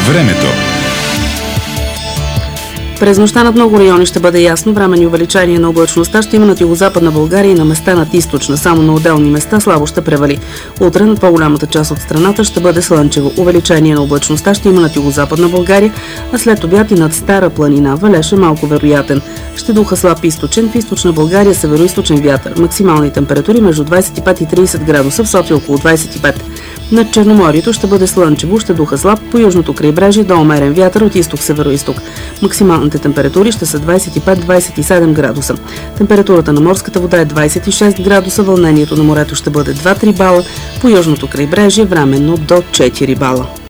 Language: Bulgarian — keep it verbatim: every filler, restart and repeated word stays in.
Времето. През нощта над много райони ще бъде ясно, временни увеличение на облачността ще има над югозападна България и на места над източна, само на отделни места слабо ще превали. Утре над по-голямата част от страната ще бъде слънчево. Увеличение на облачността ще има над югозападна България, а след обяд и над Стара планина. Валеж е малко вероятен. Ще духа слаб източен, в източна България североизточен вятър. Максимални температури между двадесет и пет и тридесет градуса, в София около двадесет и пет. Над Черноморието ще бъде слънчево, ще духа слаб, по южното крайбрежие до умерен вятър от изток-североизток. Максималните температури ще са двадесет и пет до двадесет и седем градуса. Температурата на морската вода е двадесет и шест градуса, вълнението на морето ще бъде два до три бала, по южното крайбрежие временно до четири бала.